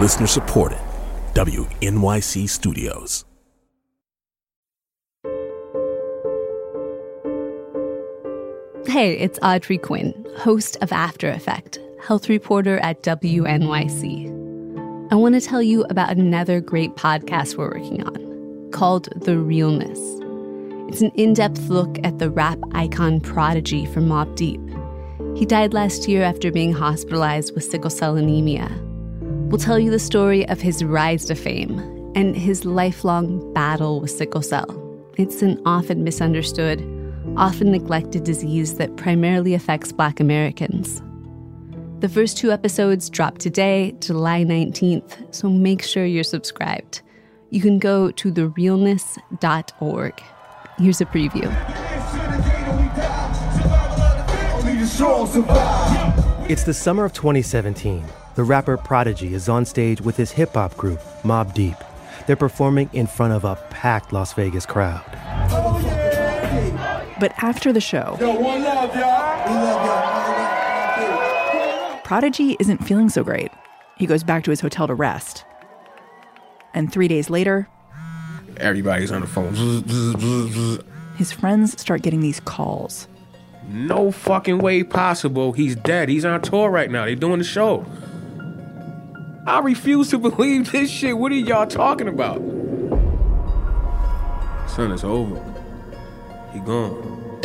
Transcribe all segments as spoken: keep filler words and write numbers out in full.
Listener supported. W N Y C Studios. Hey, it's Audrey Quinn, host of After Effect, health reporter at W N Y C. I want to tell you about another great podcast we're working on, called The Realness. It's an in-depth look at the rap icon Prodigy from Mobb Deep. He died last year after being hospitalized with sickle cell anemia. We'll tell you the story of his rise to fame and his lifelong battle with sickle cell. It's an often misunderstood, often neglected disease that primarily affects Black Americans. The first two episodes drop today, July nineteenth, so make sure you're subscribed. You can go to the realness dot org. Here's a preview. It's the summer of twenty seventeen. The rapper Prodigy is on stage with his hip-hop group, Mobb Deep. They're performing in front of a packed Las Vegas crowd. But after the show, Yo, one love, y'all. We love y'all. Prodigy isn't feeling so great. He goes back to his hotel to rest. And three days later, everybody's on the phone. His friends start getting these calls. No fucking way possible. He's dead. He's on tour right now. They're doing the show. I refuse to believe this shit. What are y'all talking about? Son, it's over. He gone.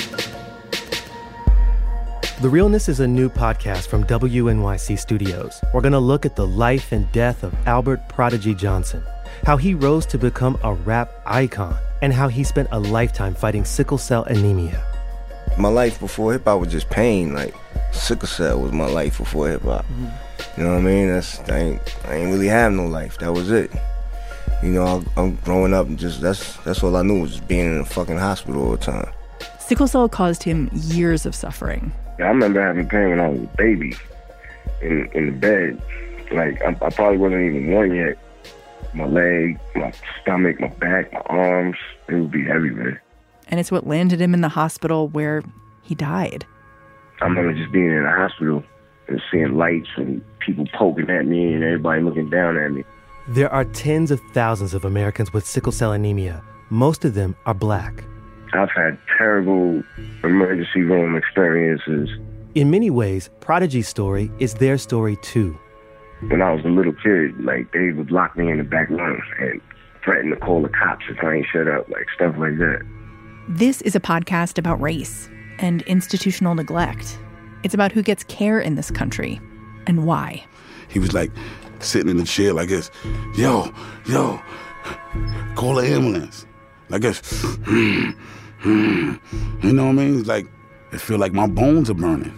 The Realness is a new podcast from W N Y C Studios. We're going to look at the life and death of Albert Prodigy Johnson, how he rose to become a rap icon, and how he spent a lifetime fighting sickle cell anemia. My life before hip-hop was just pain. Like, sickle cell was my life before hip-hop. Mm-hmm. You know what I mean? That's I ain't, I ain't really have no life. That was it. You know, I, I'm growing up and just, that's that's all I knew was just being in a fucking hospital all the time. Sickle cell caused him years of suffering. I remember having pain when I was a baby in, in the bed. Like, I, I probably wasn't even one yet. My leg, my stomach, my back, my arms, it would be everywhere. And it's what landed him in the hospital where he died. I remember just being in the hospital and seeing lights and people poking at me and everybody looking down at me. There are tens of thousands of Americans with sickle cell anemia. Most of them are Black. I've had terrible emergency room experiences. In many ways, Prodigy's story is their story too. When I was a little kid, like, they would lock me in the back room and threaten to call the cops if I ain't shut up, like stuff like that. This is a podcast about race and institutional neglect. It's about who gets care in this country and why. He was like sitting in the chair like this. Yo, yo, call an ambulance. Like this. Hmm, hmm. You know what I mean? It's like, it feel like my bones are burning.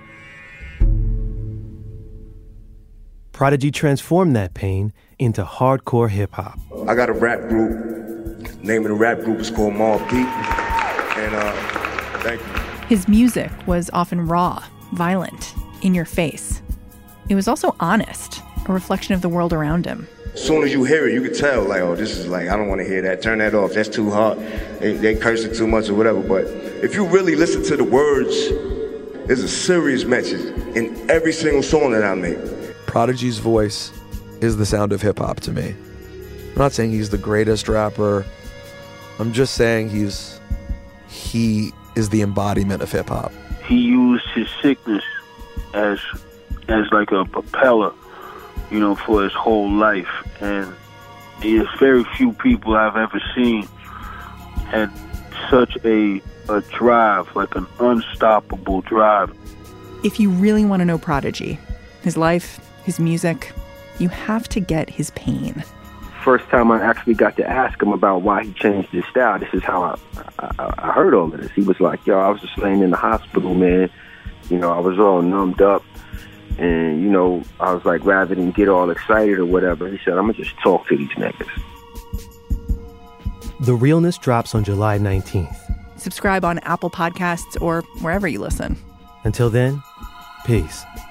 Prodigy transformed that pain into hardcore hip-hop. I got a rap group. Name of the rap group is called Mobb Deep. And uh, thank you. His music was often raw, violent, in your face. It was also honest, a reflection of the world around him. As soon as you hear it, you can tell, like, oh, this is like, I don't want to hear that. Turn that off. That's too hard. They, they cursing too much or whatever. But if you really listen to the words, there's a serious message in every single song that I make. Prodigy's voice is the sound of hip-hop to me. I'm not saying he's the greatest rapper. I'm just saying he's he is the embodiment of hip-hop. He used his sickness as as like a propeller, you know, for his whole life. And there's very few people I've ever seen had such a a drive, like an unstoppable drive. If you really want to know Prodigy, his life, his music, you have to get his pain. First time I actually got to ask him about why he changed his style, this is how I, I, I heard all of this. He was like, yo, I was just laying in the hospital, man. You know, I was all numbed up. And, you know, I was like, rather than get all excited or whatever, he said, I'm going to just talk to these niggas. The Realness drops on July nineteenth. Subscribe on Apple Podcasts or wherever you listen. Until then, peace.